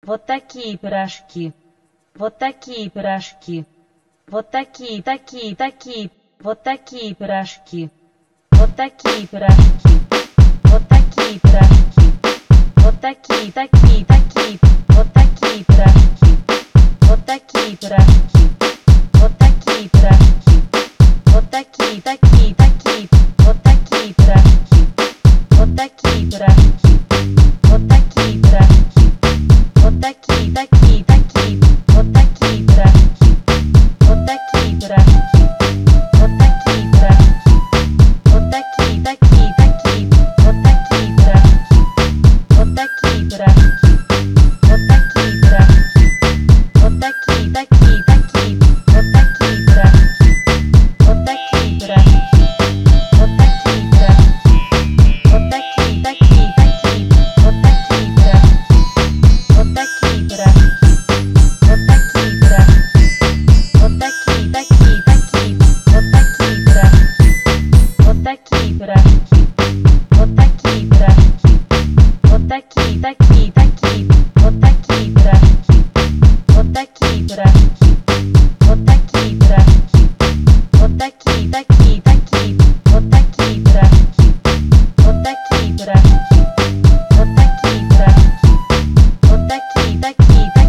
Вот такие пирожки. Вот такие пирожки. Вот такие, такие. Вот такие пирожки. Вот такие пирожки. Вот такие пирожки. Вот такие, такие. Вот такие пирожки. Вот такие пирожки. Вот такие пирожки. Вот такие, такие. Вот такие пирожки. Вот такие пирожки. Вот такие пирожки. Вот такие, такие. Вот такие пирожки. Вот такие пирожки. Вот такие пирожки. Вот такие, такие. Вот такие пирожки. Вот такие пирожки. Вот такие пирожки. Вот такие, такие. Вот такие пирожки. Вот такие пирожки. Вот такие пирожки. Вот такие, такие. Вот такие пирожки. Вот такие пирожки. Вот такие пирожки. Вот такие, такие. Вот такие пирожки. Вот такие пирожки. Вот такие пирожки. Вот такие, такие. Вот такие пирожки. Вот такие пирожки. Вот такие пирожки. Вот такие, такие. Вот такие пирожки. Вот такие пирожки. Вот такие пирожки. Вот такие, такие.